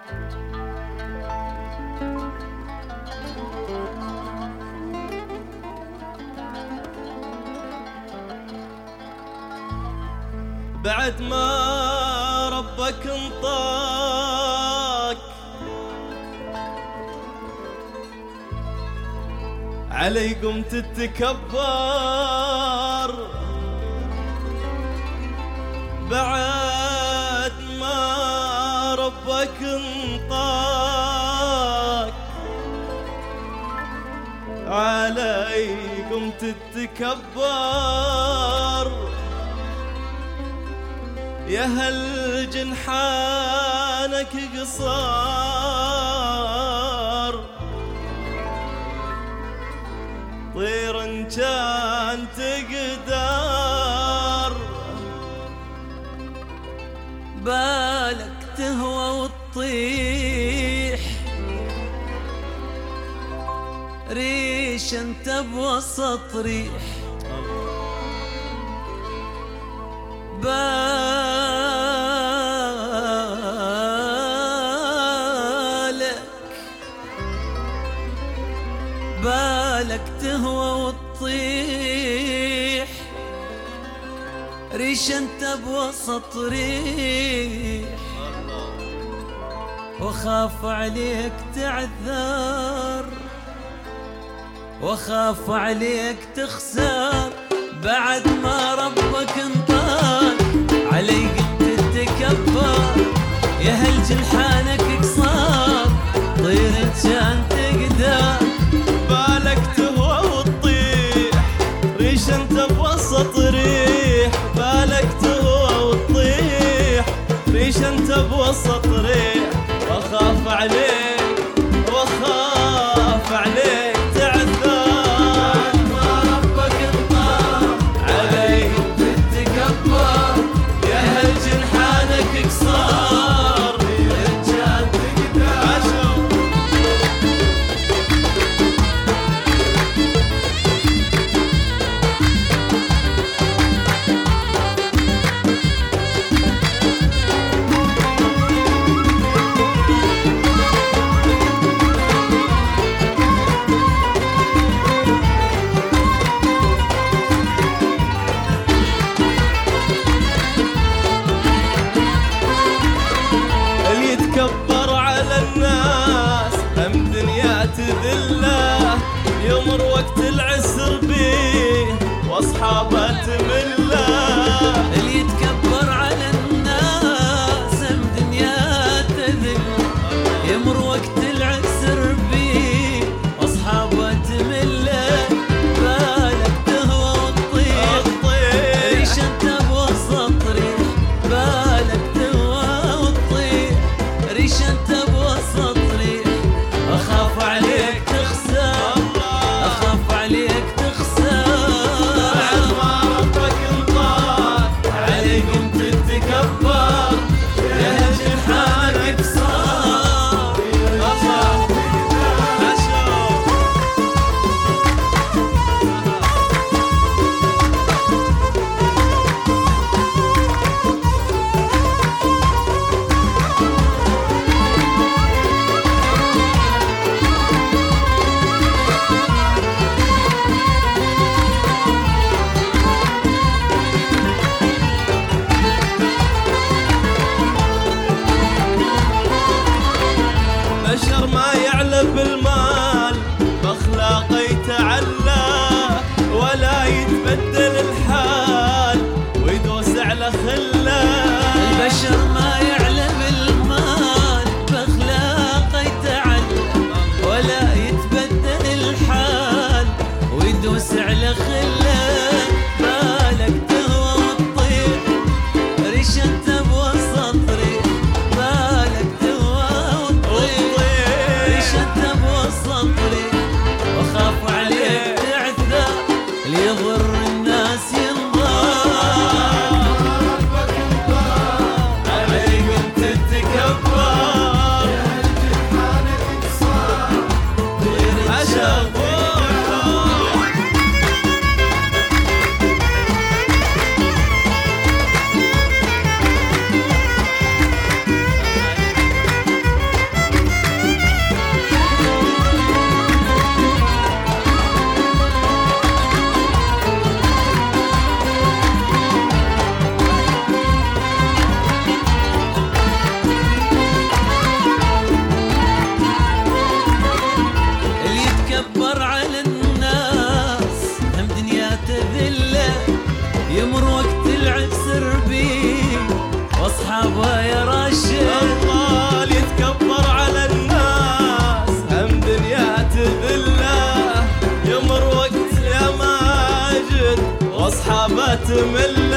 بعد ما ربك انطاك علي قمت تتكبر، بعد ما ربك انطاك علي قمت تتكبر، يا هل جنحانك قصار، طير ان كان تقدر، بالك تهوى وتطيح، ريش انت بوسط ريح، بالك تهوى وتطيح، ريش انت بوسط ريح، وخاف عليك تعذر، وخاف عليك تخسر، بعد ما ربك انطاك علي قمت تتكبر، يا هل جنحانك قصار، طير ان كان تقدر، بالك تهوى وتطيح، ريش انت بوسط ريح، بالك تهوى وتطيح، ريش انت بوسط ريح، واخاف عليك واخاف عليك تعذر، ما ربك انطاك علي قمت تتكبر، يا هل جنحانك قصار، طير ان كان تقدر. اللي يتكبر على الناس هم دنيا تذله، يمر وقت العسر بيه واصحابه تمله، اللي يتكبر على الناس هم دنيا تذل، يمر وقت العسر بيه واصحابه تمله، بالك تهوى وتطيح، ريش انت بوسط ريح، بالك تهوى وتطيح، ريش تمله